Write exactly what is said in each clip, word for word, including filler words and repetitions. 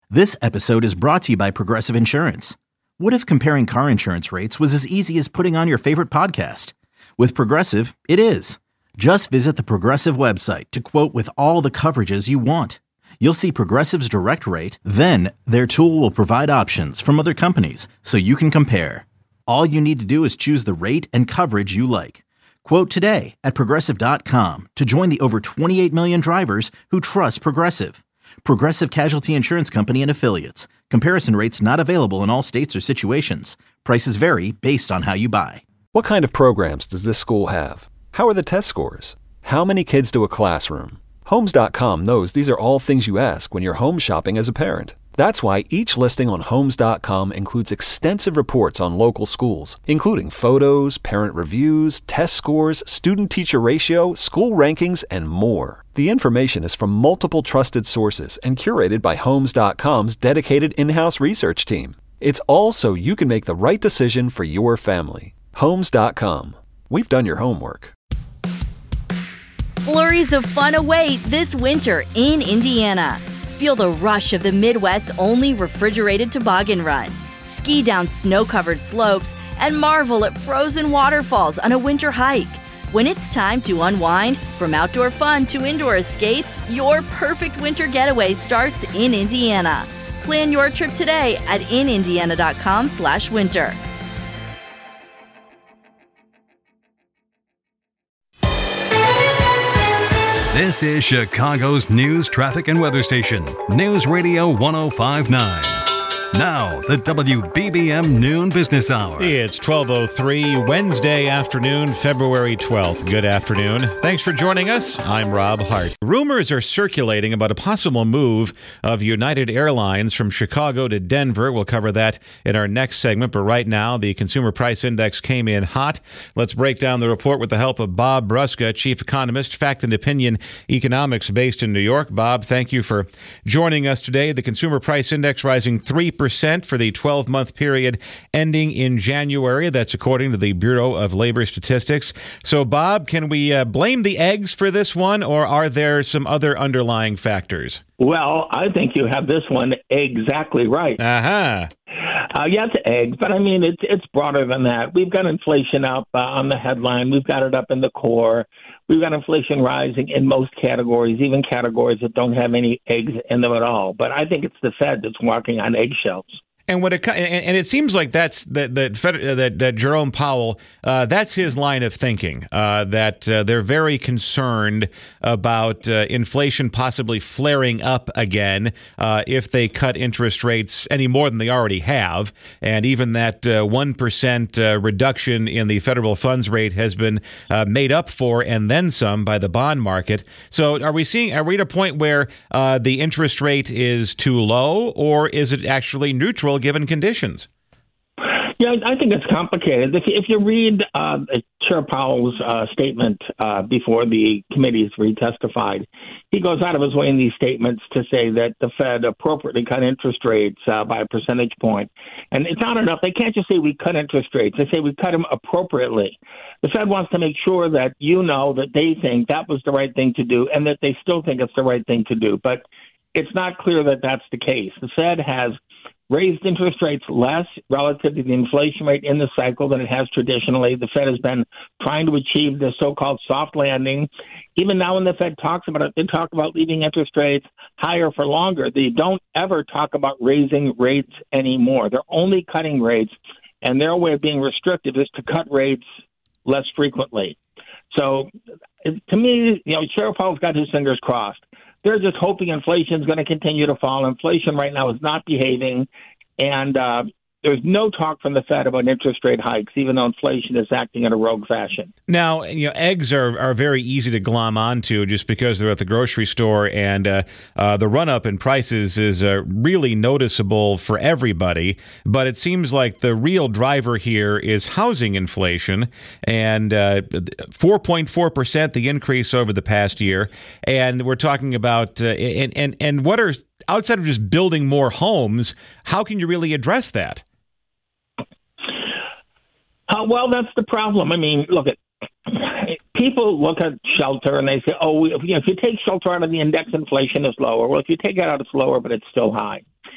This episode is brought to you by Progressive Insurance. What if comparing car insurance rates was as easy as putting on your favorite podcast? With Progressive, it is. Just visit the Progressive website to quote with all the coverages you want. You'll see Progressive's direct rate, then their tool will provide options from other companies so you can compare. All you need to do is choose the rate and coverage you like. Quote today at progressive dot com to join the over twenty-eight million drivers who trust Progressive. Progressive Casualty Insurance Company and Affiliates. Comparison rates not available in all states or situations. Prices vary based on how you buy. What kind of programs does this school have? How are the test scores? How many kids do a classroom? Homes dot com knows these are all things you ask when you're home shopping as a parent. That's why each listing on Homes dot com includes extensive reports on local schools, including photos, parent reviews, test scores, student-teacher ratio, school rankings, and more. The information is from multiple trusted sources and curated by Homes dot com's dedicated in-house research team. It's all so you can make the right decision for your family. Homes dot com. We've done your homework. Flurries of fun await this winter in Indiana. Feel the rush of the Midwest's only refrigerated toboggan run. Ski down snow-covered slopes and marvel at frozen waterfalls on a winter hike. When it's time to unwind, from outdoor fun to indoor escapes, your perfect winter getaway starts in Indiana. Plan your trip today at in indiana dot com slash winter. This is Chicago's news, traffic, and weather station, News Radio one oh five point nine. Now, the W B B M Noon Business Hour. It's twelve oh three, Wednesday afternoon, February twelfth. Good afternoon. Thanks for joining us. I'm Rob Hart. Rumors are circulating about a possible move of United Airlines from Chicago to Denver. We'll cover that in our next segment. But right now, the Consumer Price Index came in hot. Let's break down the report with the help of Bob Bruska, Chief Economist, Fact and Opinion Economics based in New York. Bob, thank you for joining us today. The Consumer Price Index rising three percent for the twelve-month period ending in January. That's according to the Bureau of Labor Statistics. So, Bob, can we uh, blame the eggs for this one, or are there some other underlying factors? Well, I think you have this one exactly right. Uh-huh. Uh, yeah, it's eggs, but I mean, it's it's broader than that. We've got inflation up uh, on the headline. We've got it up in the core. We've got inflation rising in most categories, even categories that don't have any eggs in them at all. But I think it's the Fed that's walking on eggshells. And when it and it seems like that's that that that, that Jerome Powell, uh, that's his line of thinking. Uh, that uh, they're very concerned about uh, inflation possibly flaring up again uh, if they cut interest rates any more than they already have, and even that uh, one percent uh, reduction in the federal funds rate has been uh, made up for and then some by the bond market. So, are we seeing? Are we at a point where uh, the interest rate is too low, or is it actually neutral given conditions? Yeah, I think it's complicated. If, if you read uh, Chair Powell's uh, statement uh, before the committees retestified, he goes out of his way in these statements to say that the Fed appropriately cut interest rates uh, by a percentage point. And it's not enough. They can't just say we cut interest rates. They say we cut them appropriately. The Fed wants to make sure that you know that they think that was the right thing to do and that they still think it's the right thing to do. But it's not clear that that's the case. The Fed has raised interest rates less relative to the inflation rate in the cycle than it has traditionally. The Fed has been trying to achieve the so-called soft landing. Even now when the Fed talks about it, they talk about leaving interest rates higher for longer. They don't ever talk about raising rates anymore. They're only cutting rates, and their way of being restrictive is to cut rates less frequently. So to me, you know, Chair Powell's got his fingers crossed. They're just hoping inflation is going to continue to fall. Inflation right now is not behaving, and uh, there's no talk from the Fed about interest rate hikes, even though inflation is acting in a rogue fashion. Now, you know, eggs are, are very easy to glom onto just because they're at the grocery store, and uh, uh, the run-up in prices is uh, really noticeable for everybody. But it seems like the real driver here is housing inflation, and uh, four point four percent the increase over the past year. And we're talking about, uh, and, and, and what are, outside of just building more homes, how can you really address that? Uh, well, that's the problem. I mean, look, at people look at shelter and they say, oh, if, you know, if you take shelter out of the index, inflation is lower. Well, if you take it out, it's lower, but it's still high.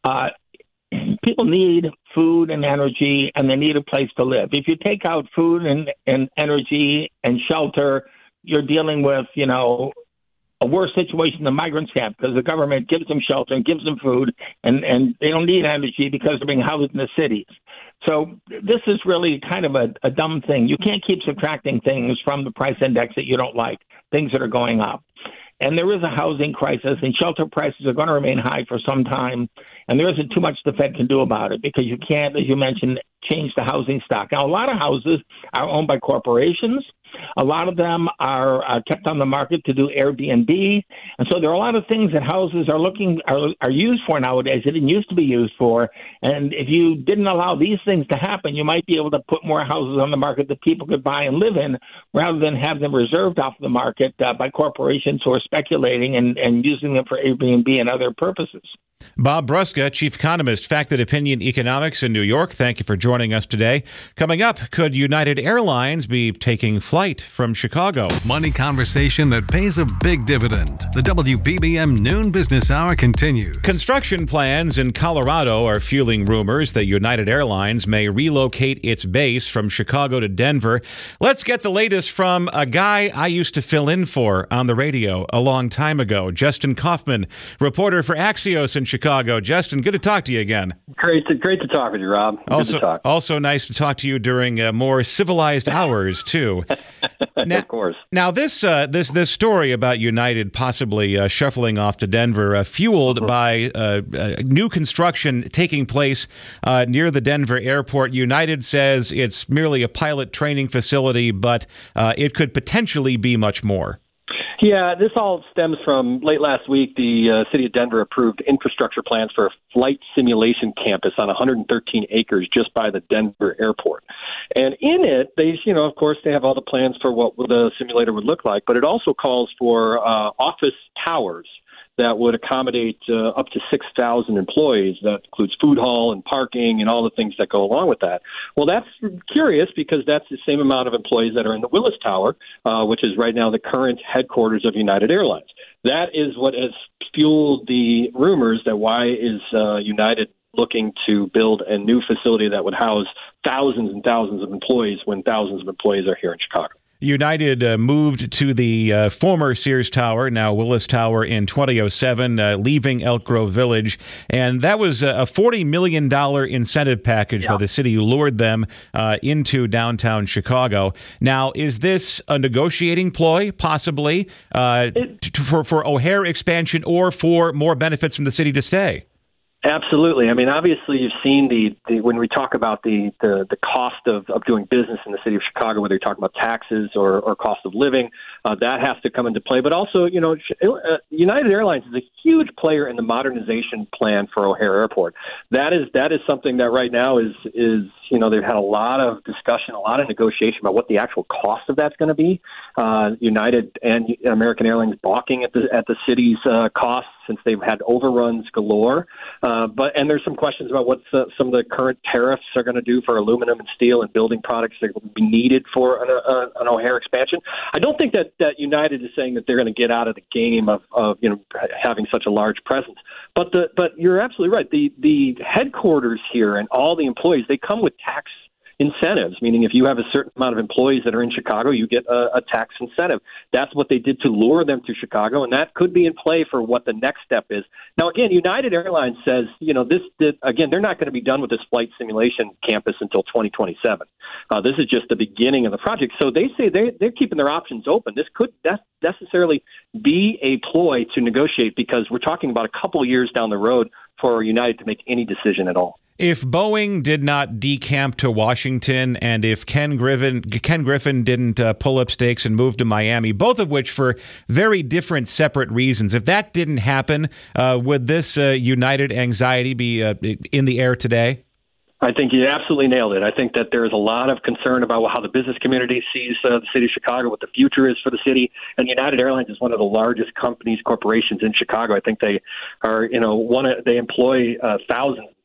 uh, people need food and energy, and they need a place to live. If you take out food and, and energy and shelter, you're dealing with, you know, a worse situation than migrants have, because the government gives them shelter and gives them food, and, and they don't need energy because they're being housed in the cities. So this is really kind of a, a dumb thing. You can't keep subtracting things from the price index that you don't like, things that are going up. And there is a housing crisis, and shelter prices are going to remain high for some time. And there isn't too much the Fed can do about it, because you can't, as you mentioned, change the housing stock. Now, a lot of houses are owned by corporations. A lot of them are uh, kept on the market to do Airbnb. And so there are a lot of things that houses are looking are, are used for nowadays that didn't used to be used for. And if you didn't allow these things to happen, you might be able to put more houses on the market that people could buy and live in, rather than have them reserved off the market uh, by corporations who are speculating and, and using them for Airbnb and other purposes. Bob Brusca, Chief Economist, Facted Opinion Economics in New York. Thank you for joining us today. Coming up, could United Airlines be taking flight from Chicago? Money conversation that pays a big dividend. The W B B M Noon Business Hour continues. Construction plans in Colorado are fueling rumors that United Airlines may relocate its base from Chicago to Denver. Let's get the latest from a guy I used to fill in for on the radio a long time ago, Justin Kaufman, reporter for Axios in Chicago. Justin, good to talk to you again. Great to great to talk with you, Rob. Good also, to talk. also nice to talk to you during uh, more civilized hours too. Now, of course. Now this uh, this this story about United possibly uh, shuffling off to Denver, uh, fueled mm-hmm. by uh, uh, new construction taking place uh, near the Denver airport. United says it's merely a pilot training facility, but uh, it could potentially be much more. Yeah, this all stems from late last week. The uh, city of Denver approved infrastructure plans for a flight simulation campus on one hundred thirteen acres just by the Denver airport. And in it, they, you know, of course, they have all the plans for what the simulator would look like, but it also calls for uh, office towers that would accommodate uh, up to six thousand employees. That includes food hall and parking and all the things that go along with that. Well, that's curious, because that's the same amount of employees that are in the Willis Tower, uh, which is right now the current headquarters of United Airlines. That is what has fueled the rumors that why is uh, United looking to build a new facility that would house thousands and thousands of employees when thousands of employees are here in Chicago. United uh, moved to the uh, former Sears Tower, now Willis Tower, in twenty oh seven, uh, leaving Elk Grove Village. And that was a forty million dollars incentive package yeah. by the city who lured them uh, into downtown Chicago. Now, is this a negotiating ploy, possibly, uh, it, t- for, for O'Hare expansion or for more benefits from the city to stay? Absolutely. I mean, obviously, you've seen the, the when we talk about the, the, the cost of, of doing business in the city of Chicago, whether you're talking about taxes or, or cost of living, uh, that has to come into play. But also, you know, uh, United Airlines is a huge player in the modernization plan for O'Hare Airport. That is that is something that right now is is you know they've had a lot of discussion, a lot of negotiation about what the actual cost of that's going to be. Uh, United and American Airlines balking at the at the city's uh, costs, since they've had overruns galore. Uh, but and there's some questions about what uh, some of the current tariffs are going to do for aluminum and steel and building products that will be needed for an, uh, an O'Hare expansion. I don't think that, that United is saying that they're going to get out of the game of, of you know having such a large presence. But the but you're absolutely right. The the headquarters here and all the employees, they come with tax incentives, meaning if you have a certain amount of employees that are in Chicago, you get a, a tax incentive. That's what they did to lure them to Chicago, and that could be in play for what the next step is. Now, again, United Airlines says, you know, this, did, again, they're not going to be done with this flight simulation campus until twenty twenty-seven. Uh, this is just the beginning of the project. So they say they, they're keeping their options open. This could necessarily be a ploy to negotiate, because we're talking about a couple years down the road for United to make any decision at all. If Boeing did not decamp to Washington, and if Ken Griffin, Ken Griffin didn't uh, pull up stakes and move to Miami, both of which for very different, separate reasons, if that didn't happen, uh, would this uh, United anxiety be uh, in the air today? I think you absolutely nailed it. I think that there is a lot of concern about how the business community sees uh, the city of Chicago, what the future is for the city. And United Airlines is one of the largest companies, corporations in Chicago. I think they are, you know, one. They employ uh, thousands and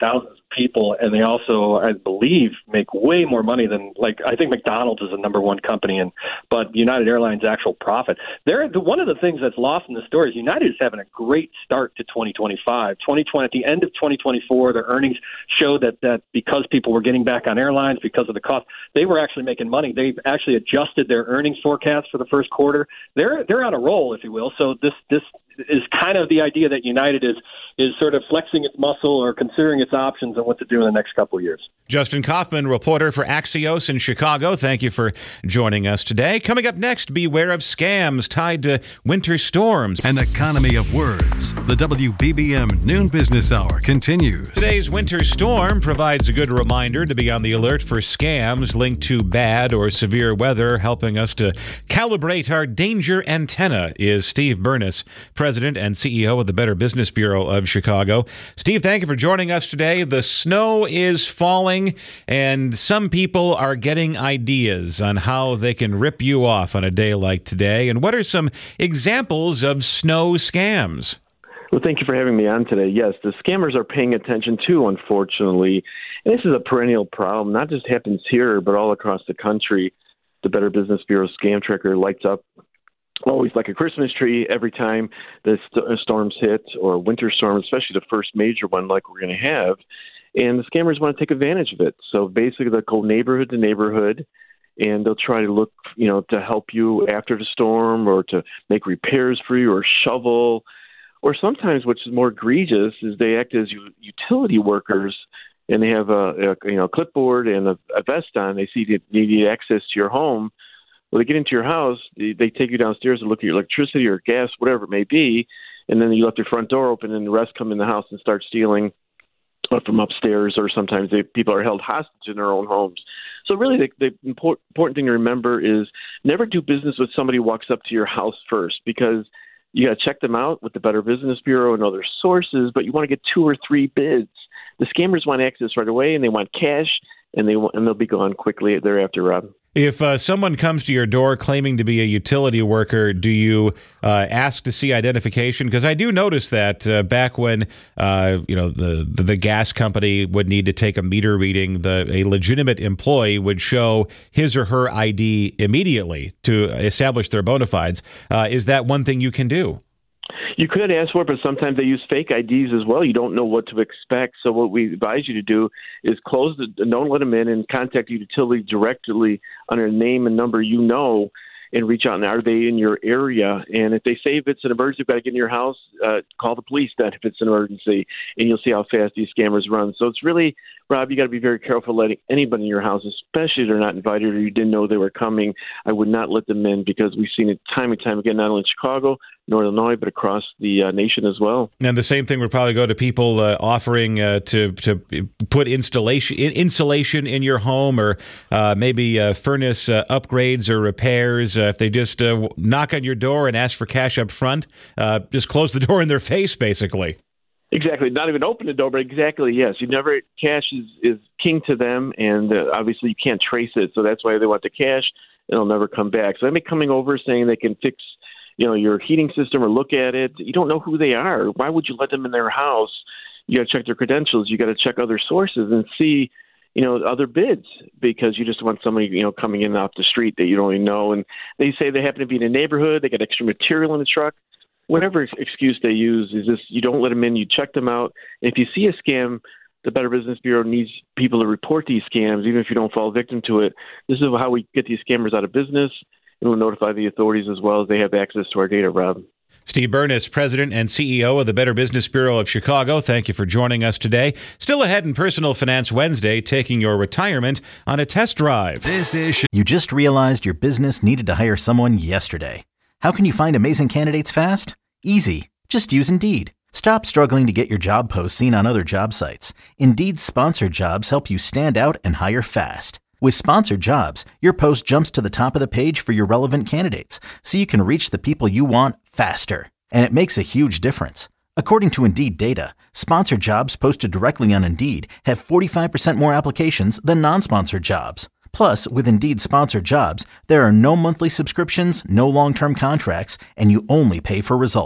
thousands of people, and they also, I believe, make way more money than, like, I think McDonald's is the number one company, and but United Airlines' actual profit. They're, the, one of the things that's lost in the story is United is having a great start to twenty twenty-five. twenty twenty, at the end of twenty twenty-four, their earnings show that, that because people were getting back on airlines, because of the cost, they were actually making money. They've actually adjusted their earnings forecast for the first quarter. They're they're on a roll, if you will. So this this is kind of the idea that United is is sort of flexing its muscle or considering its options and what to do in the next couple of years. Justin Kaufman, reporter for Axios in Chicago. Thank you for joining us today. Coming up next, beware of scams tied to winter storms. An economy of words. The W B B M Noon Business Hour continues. Today's winter storm provides a good reminder to be on the alert for scams linked to bad or severe weather. Helping us to calibrate our danger antenna is Steve Burness, President and C E O of the Better Business Bureau of Chicago. Steve, thank you for joining us today. The snow is falling, and some people are getting ideas on how they can rip you off on a day like today. And what are some examples of snow scams? Well, thank you for having me on today. Yes, the scammers are paying attention too, unfortunately. And this is a perennial problem. Not just happens here, but all across the country. The Better Business Bureau scam tracker lights up always like a Christmas tree every time the st- storms hit, or winter storm, especially the first major one like we're going to have. And the scammers want to take advantage of it. So basically they'll go neighborhood to neighborhood, and they'll try to look, you know, to help you after the storm, or to make repairs for you, or shovel. Or sometimes, which is more egregious, is they act as utility workers, and they have a, a you know clipboard and a, a vest on. They see that you need access to your home. Well, they get into your house, they, they take you downstairs and look at your electricity or gas, whatever it may be, and then you left your front door open, and the rest come in the house and start stealing from upstairs, or sometimes they, people are held hostage in their own homes. So really, the, the important, important thing to remember is never do business with somebody who walks up to your house first, because you got to check them out with the Better Business Bureau and other sources, but you want to get two or three bids. The scammers want access right away, and they want cash, and they want, and they'll be gone quickly thereafter, Rob. If uh, someone comes to your door claiming to be a utility worker, do you uh, ask to see identification? Because I do notice that uh, back when uh, you know the, the the gas company would need to take a meter reading, the a legitimate employee would show his or her I D immediately to establish their bona fides. Uh, is that one thing you can do? You could ask for it, but sometimes they use fake I Ds as well. You don't know what to expect. So what we advise you to do is close the, don't let them in, and contact your utility directly under a name and number you know, and reach out. And are they in your area? And if they say if it's an emergency, you've got to get in your house, uh, call the police then if it's an emergency, and you'll see how fast these scammers run. So it's really, Rob, you got to be very careful letting anybody in your house, especially if they're not invited or you didn't know they were coming. I would not let them in, because we've seen it time and time again, not only in Chicago, nor Illinois, but across the uh, nation as well. And the same thing would probably go to people uh, offering uh, to to put installation insulation in your home, or uh, maybe uh, furnace uh, upgrades or repairs. Uh, if they just uh, knock on your door and ask for cash up front, uh, just close the door in their face, basically. Exactly. Not even open the door, but exactly, yes. You never, cash is, is king to them, and uh, obviously you can't trace it, so that's why they want the cash, and it'll never come back. So they may be coming over saying they can fix, you know, your heating system or look at it. You don't know who they are. Why would you let them in their house? You got to check their credentials. You got to check other sources and see, you know, other bids, because you just want somebody, you know, coming in off the street that you don't even know. And they say they happen to be in a neighborhood. They got extra material in the truck. Whatever excuse they use is just, you don't let them in. You check them out. And if you see a scam, the Better Business Bureau needs people to report these scams, even if you don't fall victim to it. This is how we get these scammers out of business, and we'll notify the authorities as well as they have access to our data, Rob. Steve Burness, President and C E O of the Better Business Bureau of Chicago, thank you for joining us today. Still ahead in Personal Finance Wednesday, taking your retirement on a test drive. This is You just realized your business needed to hire someone yesterday. How can you find amazing candidates fast? Easy. Just use Indeed. Stop struggling to get your job posts seen on other job sites. Indeed's sponsored jobs help you stand out and hire fast. With sponsored jobs, your post jumps to the top of the page for your relevant candidates, so you can reach the people you want faster. And it makes a huge difference. According to Indeed data, sponsored jobs posted directly on Indeed have forty-five percent more applications than non-sponsored jobs. Plus, with Indeed sponsored jobs, there are no monthly subscriptions, no long-term contracts, and you only pay for results.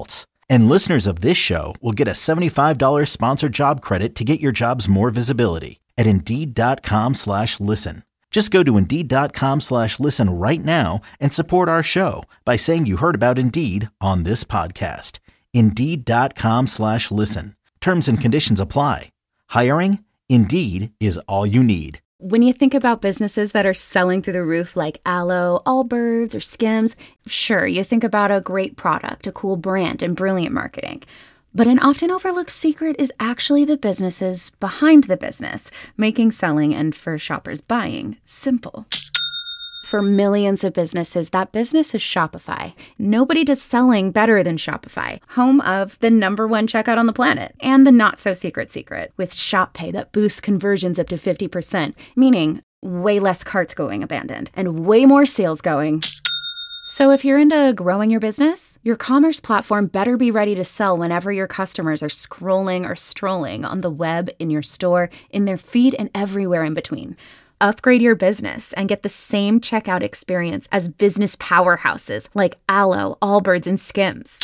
And listeners of this show will get a seventy-five dollars sponsored job credit to get your jobs more visibility at Indeed.com slash listen. Just go to Indeed.com slash listen right now and support our show by saying you heard about Indeed on this podcast. Indeed.com slash listen. Terms and conditions apply. Hiring? Indeed is all you need. When you think about businesses that are selling through the roof like Aloe, Allbirds, or Skims, sure, you think about a great product, a cool brand, and brilliant marketing. But an often overlooked secret is actually the businesses behind the business, making selling and for shoppers buying simple. For millions of businesses, that business is Shopify. Nobody does selling better than Shopify, home of the number one checkout on the planet, and the not-so-secret secret, with Shop Pay that boosts conversions up to fifty percent, meaning way less carts going abandoned, and way more sales going. So if you're into growing your business, your commerce platform better be ready to sell whenever your customers are scrolling or strolling on the web, in your store, in their feed, and everywhere in between. Upgrade your business and get the same checkout experience as business powerhouses like Aloe, Allbirds, and Skims.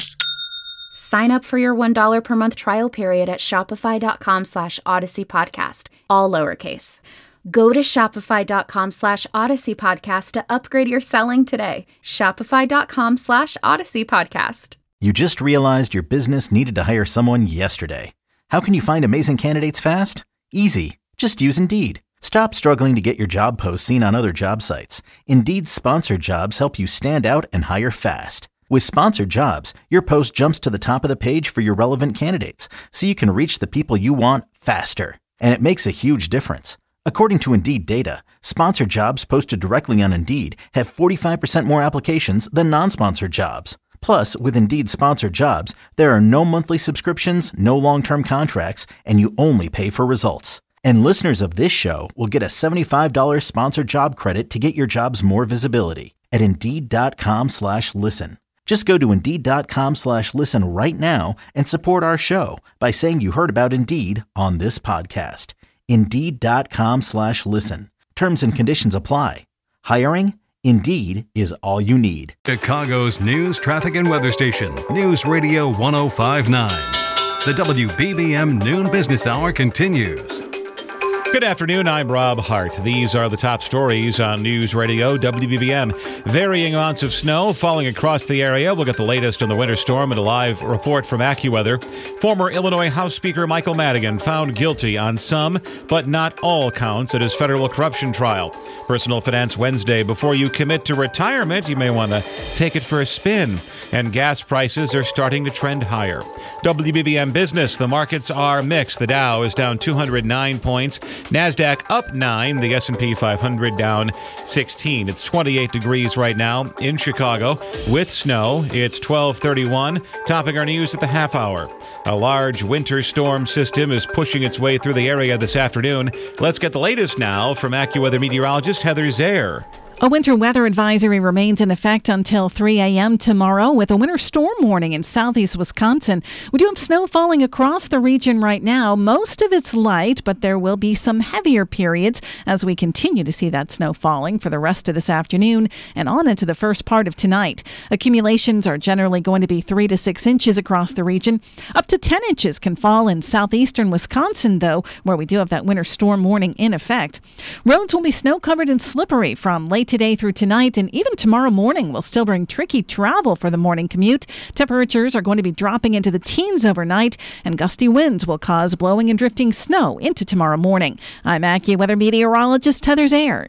Sign up for your one dollar per month trial period at shopify.com slash Odyssey Podcast, all lowercase. Go to shopify.com slash Odyssey Podcast to upgrade your selling today. Shopify.com slash Odyssey Podcast. You just realized your business needed to hire someone yesterday. How can you find amazing candidates fast? Easy. Just use Indeed. Stop struggling to get your job posts seen on other job sites. Indeed's sponsored jobs help you stand out and hire fast. With sponsored jobs, your post jumps to the top of the page for your relevant candidates, so you can reach the people you want faster. And it makes a huge difference. According to Indeed data, sponsored jobs posted directly on Indeed have forty-five percent more applications than non-sponsored jobs. Plus, with Indeed sponsored jobs, there are no monthly subscriptions, no long-term contracts, and you only pay for results. And listeners of this show will get a seventy-five dollars sponsored job credit to get your jobs more visibility at Indeed.com slash listen. Just go to Indeed.com slash listen right now and support our show by saying you heard about Indeed on this podcast. Indeed.com slash listen. Terms and conditions apply. Hiring? Indeed is all you need. Chicago's news, traffic, and weather station. News Radio one oh five point nine. The W B B M Noon Business Hour continues. Good afternoon, I'm Rob Hart. These are the top stories on News Radio W B B M. Varying amounts of snow falling across the area. We'll get the latest on the winter storm and a live report from AccuWeather. Former Illinois House Speaker Michael Madigan found guilty on some, but not all counts at his federal corruption trial. Personal Finance Wednesday. Before you commit to retirement, you may want to take it for a spin. And gas prices are starting to trend higher. W B B M Business. The markets are mixed. The Dow is down two hundred nine points. NASDAQ up nine, the S and P five hundred down sixteen. It's twenty-eight degrees right now in Chicago with snow. It's twelve thirty-one, topping our news at the half hour. A large winter storm system is pushing its way through the area this afternoon. Let's get the latest now from AccuWeather meteorologist Heather Zaire. A winter weather advisory remains in effect until three a.m. tomorrow with a winter storm warning in southeast Wisconsin. We do have snow falling across the region right now. Most of it's light, but there will be some heavier periods as we continue to see that snow falling for the rest of this afternoon and on into the first part of tonight. Accumulations are generally going to be three to six inches across the region. Up to ten inches can fall in southeastern Wisconsin, though, where we do have that winter storm warning in effect. Roads will be snow-covered and slippery from late today through tonight, and even tomorrow morning will still bring tricky travel for the morning commute. Temperatures are going to be dropping into the teens overnight, and gusty winds will cause blowing and drifting snow into tomorrow morning. I'm AccuWeather meteorologist Heather Zaire.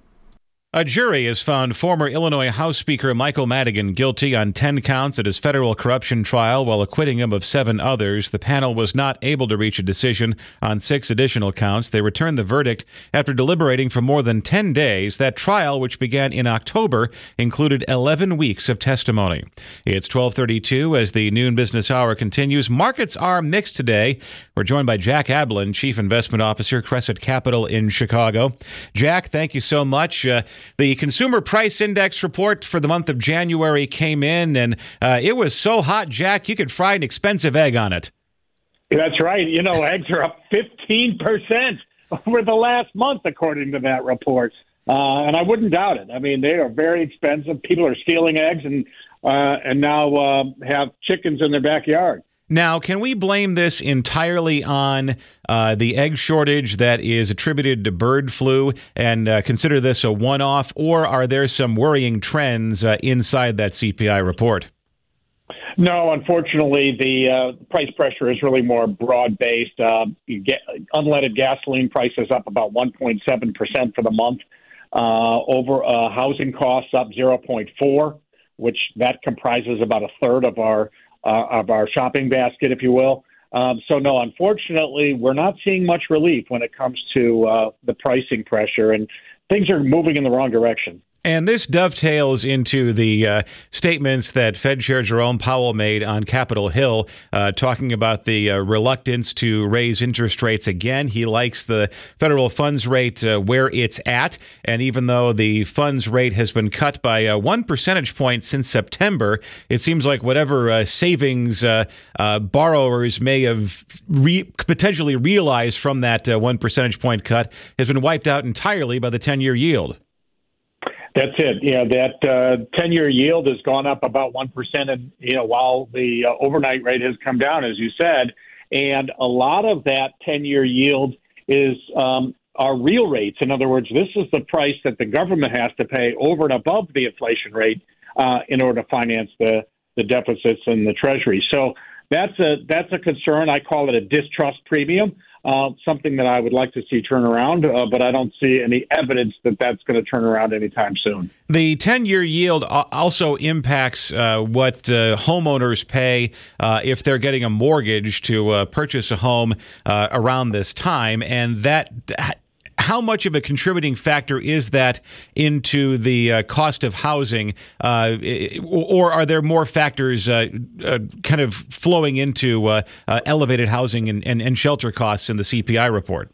A jury has found former Illinois House Speaker Michael Madigan guilty on ten counts at his federal corruption trial while acquitting him of seven others. The panel was not able to reach a decision on six additional counts. They returned the verdict after deliberating for more than ten days. That trial, which began in October, included eleven weeks of testimony. It's twelve thirty-two as the Noon Business Hour continues. Markets are mixed today. We're joined by Jack Ablin, Chief Investment Officer, Crescent Capital in Chicago. Jack, thank you so much. Uh, The Consumer Price Index report for the month of January came in, and uh, it was so hot, Jack, you could fry an expensive egg on it. That's right. You know, eggs are up fifteen percent over the last month, according to that report. Uh, and I wouldn't doubt it. I mean, they are very expensive. People are stealing eggs and uh, and now uh, have chickens in their backyard. Now, can we blame this entirely on uh, the egg shortage that is attributed to bird flu and uh, consider this a one-off, or are there some worrying trends uh, inside that C P I report? No, unfortunately, the uh, price pressure is really more broad-based. Uh, you get unleaded gasoline prices up about one point seven percent for the month. Uh, over uh, housing costs up zero point four, which that comprises about a third of our uh, of our shopping basket, if you will. Um, so, no, unfortunately, we're not seeing much relief when it comes to uh, the pricing pressure, and things are moving in the wrong direction. And this dovetails into the uh, statements that Fed Chair Jerome Powell made on Capitol Hill, uh, talking about the uh, reluctance to raise interest rates again. He likes the federal funds rate uh, where it's at. And even though the funds rate has been cut by uh, one percentage point since September, it seems like whatever uh, savings uh, uh, borrowers may have re- potentially realized from that uh, one percentage point cut has been wiped out entirely by the ten-year yield. That's it. Yeah, that uh, ten-year yield has gone up about one percent, and you know, while the uh, overnight rate has come down, as you said, and a lot of that ten-year yield is um, our real rates. In other words, this is the price that the government has to pay over and above the inflation rate uh, in order to finance the, the deficits in the Treasury. So that's a that's a concern. I call it a distrust premium. Uh, something that I would like to see turn around, uh, but I don't see any evidence that that's going to turn around anytime soon. The ten-year yield also impacts uh, what uh, homeowners pay uh, if they're getting a mortgage to uh, purchase a home uh, around this time, and that. How much of a contributing factor is that into the uh, cost of housing, uh, or are there more factors uh, uh, kind of flowing into uh, uh, elevated housing and, and, and shelter costs in the C P I report?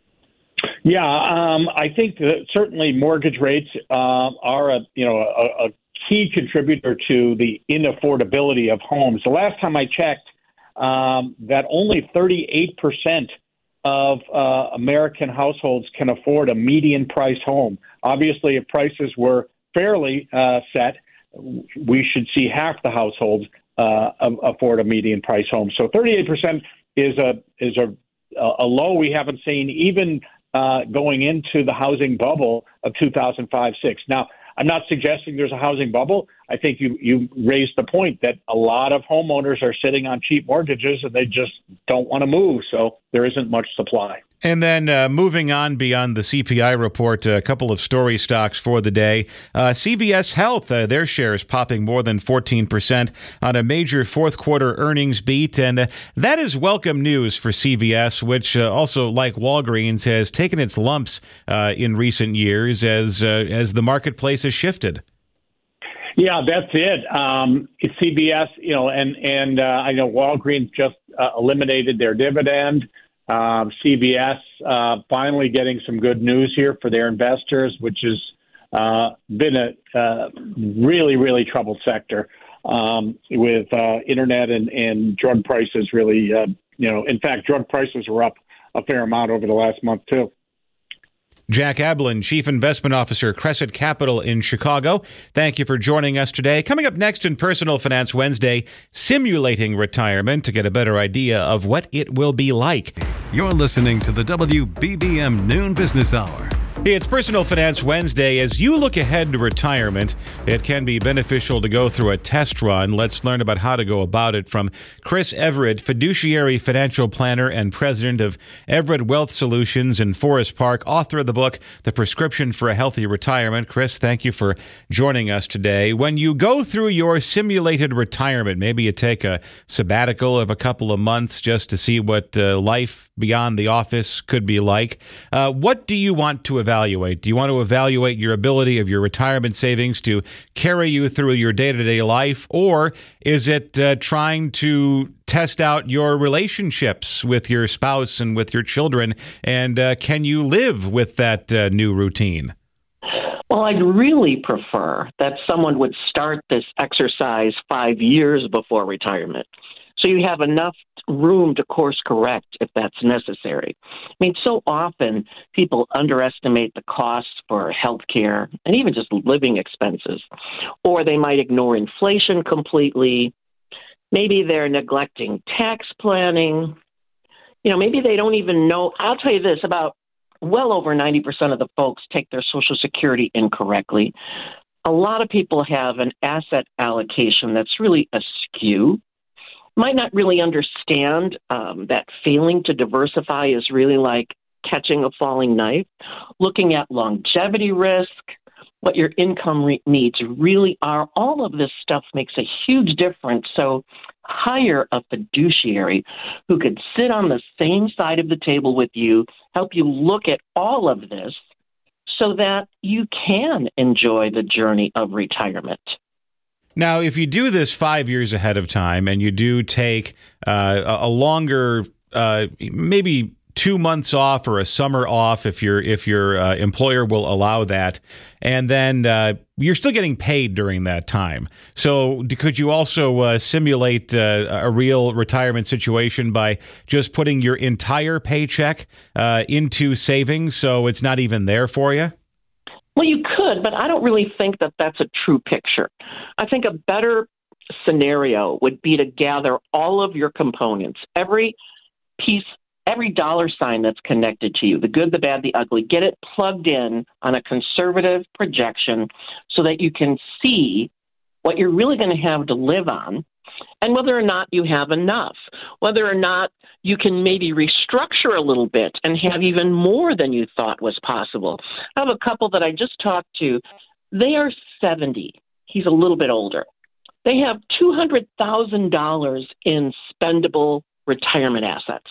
Yeah, um, I think that certainly mortgage rates uh, are a you know a, a key contributor to the inaffordability of homes. The last time I checked, um, that only thirty-eight percent of uh, American households can afford a median price home. Obviously, if prices were fairly uh, set, we should see half the households uh, afford a median price home. So thirty-eight percent is a is a a low we haven't seen even uh, going into the housing bubble of two thousand five six. Now, I'm not suggesting there's a housing bubble. I think you, you raised the point that a lot of homeowners are sitting on cheap mortgages and they just don't want to move, so there isn't much supply. And then uh, moving on beyond the C P I report, a couple of story stocks for the day. Uh, C V S Health, uh, their shares popping more than fourteen percent on a major fourth quarter earnings beat. And uh, that is welcome news for C V S, which uh, also, like Walgreens, has taken its lumps uh, in recent years as, uh, as the marketplace has shifted. Yeah, that's it. Um, C V S, you know, and, and uh, I know Walgreens just uh, eliminated their dividend. Um, C V S uh, finally getting some good news here for their investors, which has uh, been a uh, really, really troubled sector um, with uh, internet and, and drug prices really, uh, you know, in fact, drug prices were up a fair amount over the last month, too. Jack Ablin, Chief Investment Officer, Crescent Capital in Chicago. Thank you for joining us today. Coming up next in Personal Finance Wednesday, simulating retirement to get a better idea of what it will be like. You're listening to the W B B M Noon Business Hour. Hey, it's Personal Finance Wednesday. As you look ahead to retirement, it can be beneficial to go through a test run. Let's learn about how to go about it from Chris Everett, fiduciary financial planner and president of Everett Wealth Solutions in Forest Park, author of the book, The Prescription for a Healthy Retirement. Chris, thank you for joining us today. When you go through your simulated retirement, maybe you take a sabbatical of a couple of months just to see what uh, life beyond the office could be like. Uh, what do you want to evaluate? Do you want to evaluate your ability of your retirement savings to carry you through your day-to-day life, or is it uh, trying to test out your relationships with your spouse and with your children, and uh, can you live with that uh, new routine? Well, I'd really prefer that someone would start this exercise five years before retirement, so you have enough room to course correct if that's necessary. I mean, so often people underestimate the costs for health care and even just living expenses, or they might ignore inflation completely. Maybe they're neglecting tax planning. You know, maybe they don't even know. I'll tell you this, about well over ninety percent of the folks take their Social Security incorrectly. A lot of people have an asset allocation that's really askew. Might not really understand um, that failing to diversify is really like catching a falling knife, looking at longevity risk, what your income re- needs really are. All of this stuff makes a huge difference. So hire a fiduciary who could sit on the same side of the table with you, help you look at all of this so that you can enjoy the journey of retirement. Now, if you do this five years ahead of time and you do take uh, a longer, uh, maybe two months off or a summer off, if your if your uh, employer will allow that, and then uh, you're still getting paid during that time. So could you also uh, simulate uh, a real retirement situation by just putting your entire paycheck uh, into savings so it's not even there for you? Well, you could, but I don't really think that that's a true picture. I think a better scenario would be to gather all of your components, every piece, every dollar sign that's connected to you, the good, the bad, the ugly, get it plugged in on a conservative projection so that you can see what you're really going to have to live on and whether or not you have enough, whether or not you can maybe restructure a little bit and have even more than you thought was possible. I have a couple that I just talked to. They are seventy. He's a little bit older. They have two hundred thousand dollars in spendable retirement assets.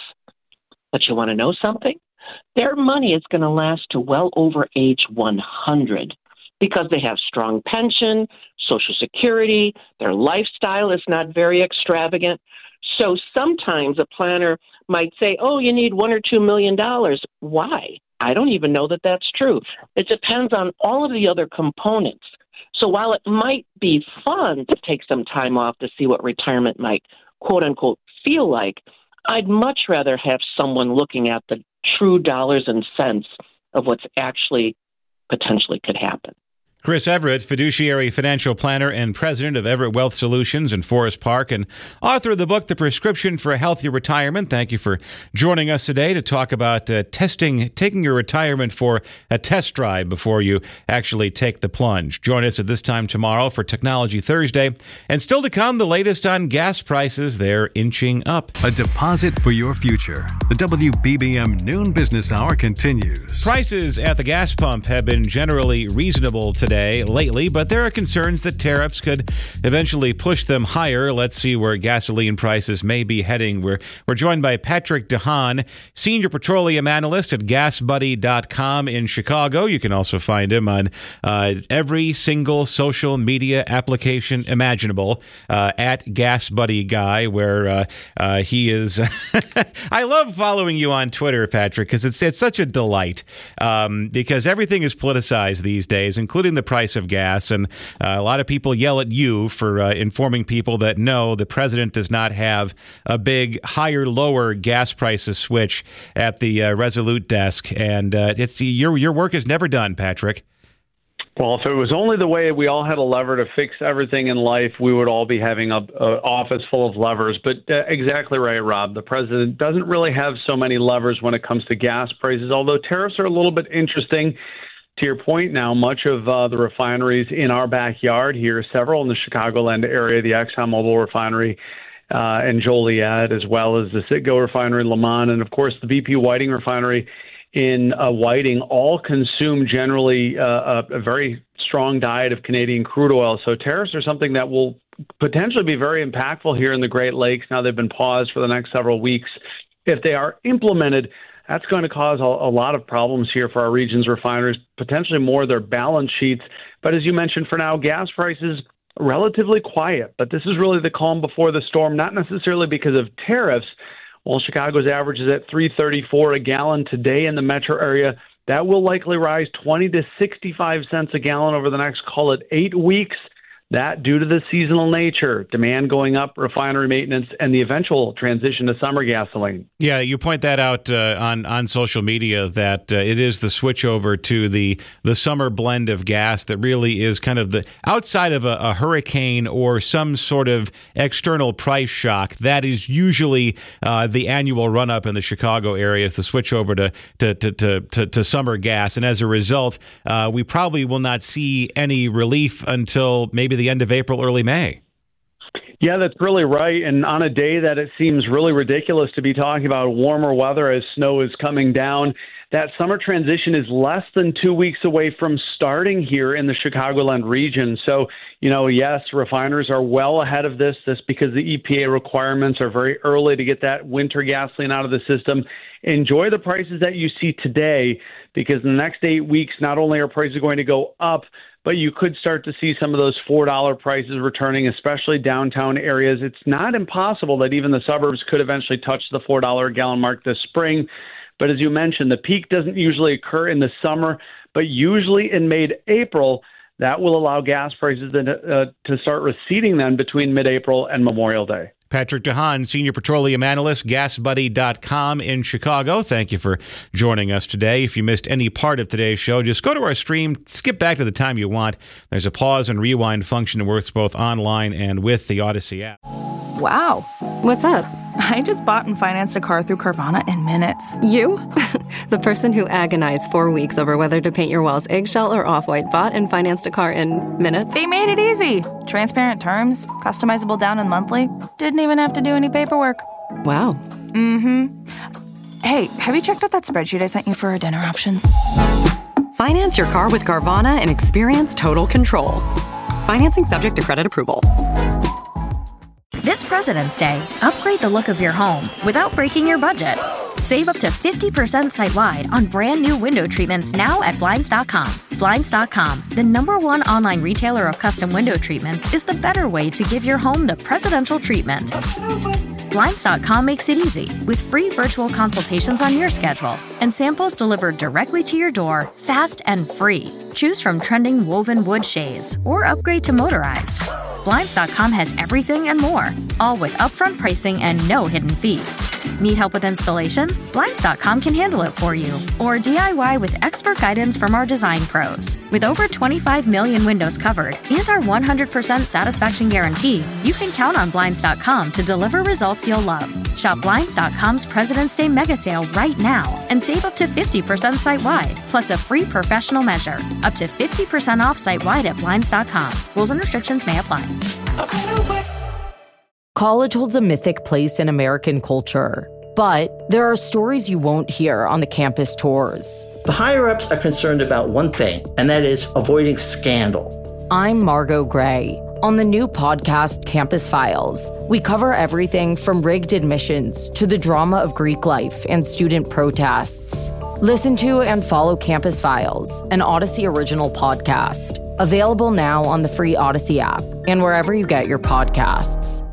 But you want to know something? Their money is going to last to well over age one hundred because they have strong pension, Social Security, their lifestyle is not very extravagant. So sometimes a planner might say, oh, you need one or two million dollars. Why? I don't even know that that's true. It depends on all of the other components. So while it might be fun to take some time off to see what retirement might, quote unquote, feel like, I'd much rather have someone looking at the true dollars and cents of what's actually potentially could happen. Chris Everett, fiduciary financial planner and president of Everett Wealth Solutions in Forest Park and author of the book, The Prescription for a Healthy Retirement. Thank you for joining us today to talk about uh, testing, taking your retirement for a test drive before you actually take the plunge. Join us at this time tomorrow for Technology Thursday. And still to come, the latest on gas prices. They're inching up. A deposit for your future. The W B B M Noon Business Hour continues. Prices at the gas pump have been generally reasonable today. Lately, but there are concerns that tariffs could eventually push them higher. Let's see where gasoline prices may be heading. We're we're joined by Patrick DeHaan, senior petroleum analyst at gas buddy dot com in Chicago. You can also find him on uh, every single social media application imaginable uh, at GasBuddyGuy, where uh, uh, he is. I love following you on Twitter, Patrick, because it's it's such a delight um, because everything is politicized these days, including the price of gas, and uh, a lot of people yell at you for uh, informing people that no, the president does not have a big higher lower gas prices switch at the uh, Resolute desk, and uh, it's your your work is never done, Patrick. Well, if it was only the way we all had a lever to fix everything in life, we would all be having a, a office full of levers. But uh, exactly right, Rob. The president doesn't really have so many levers when it comes to gas prices, although tariffs are a little bit interesting. To your point now, much of uh, the refineries in our backyard here, several in the Chicagoland area, the ExxonMobil refinery uh, and Joliet, as well as the Citgo refinery, Lamont, and of course the B P Whiting refinery in uh, Whiting, all consume generally uh, a, a very strong diet of Canadian crude oil. So tariffs are something that will potentially be very impactful here in the Great Lakes. Now they've been paused for the next several weeks. If they are implemented, that's going to cause a, a lot of problems here for our region's refineries, potentially more of their balance sheets. But as you mentioned, for now, gas prices relatively quiet. But this is really the calm before the storm, not necessarily because of tariffs. While Chicago's average is at three thirty-four a gallon today in the metro area, that will likely rise twenty to sixty-five cents a gallon over the next, call it, eight weeks. That due to the seasonal nature, demand going up, refinery maintenance, and the eventual transition to summer gasoline. Yeah, you point that out uh, on on social media that uh, it is the switch over to the the summer blend of gas that really is kind of the outside of a, a hurricane or some sort of external price shock. That is usually uh, the annual run up in the Chicago area is the switch over to to to to, to, to summer gas, and as a result, uh, we probably will not see any relief until maybe the end of April, early May. Yeah, that's really right. And on a day that it seems really ridiculous to be talking about warmer weather as snow is coming down, that summer transition is less than two weeks away from starting here in the Chicagoland region. So, you know, yes, refiners are well ahead of this, this because the E P A requirements are very early to get that winter gasoline out of the system. Enjoy the prices that you see today, because in the next eight weeks, not only are prices going to go up, but you could start to see some of those four dollar prices returning, especially downtown areas. It's not impossible that even the suburbs could eventually touch the four dollar a gallon mark this spring. But as you mentioned, the peak doesn't usually occur in the summer, but usually in mid-April. That will allow gas prices to, uh, to start receding then between mid-April and Memorial Day. Patrick DeHaan, Senior Petroleum Analyst, gas buddy dot com in Chicago. Thank you for joining us today. If you missed any part of today's show, just go to our stream, skip back to the time you want. There's a pause and rewind function that works both online and with the Odyssey app. Wow. What's up? I just bought and financed a car through Carvana in minutes. You? The person who agonized four weeks over whether to paint your walls eggshell or off-white bought and financed a car in minutes? They made it easy. Transparent terms, customizable down and monthly. Didn't even have to do any paperwork. Wow. Mm-hmm. Hey, have you checked out that spreadsheet I sent you for our dinner options? Finance your car with Carvana and experience total control. Financing subject to credit approval. This President's Day, upgrade the look of your home without breaking your budget. Save up to fifty percent site-wide on brand new window treatments now at Blinds dot com. Blinds dot com, the number one online retailer of custom window treatments, is the better way to give your home the presidential treatment. Blinds dot com makes it easy with free virtual consultations on your schedule and samples delivered directly to your door, fast and free. Choose from trending woven wood shades or upgrade to motorized. Blinds dot com has everything and more, all with upfront pricing and no hidden fees. Need help with installation? Blinds dot com can handle it for you. Or D I Y with expert guidance from our design pros. With over twenty-five million windows covered and our one hundred percent satisfaction guarantee, you can count on Blinds dot com to deliver results you'll love. Shop Blinds dot com's President's Day mega sale right now and save up to fifty percent site-wide, plus a free professional measure. Up to fifty percent off site-wide at Blinds dot com. Rules and restrictions may apply. College holds a mythic place in American culture, but there are stories you won't hear on the campus tours. The higher-ups are concerned about one thing, and that is avoiding scandal. I'm Margot Gray. On the new podcast, Campus Files, we cover everything from rigged admissions to the drama of Greek life and student protests. Listen to and follow Campus Files, an Odyssey original podcast. Available now on the free Odyssey app and wherever you get your podcasts.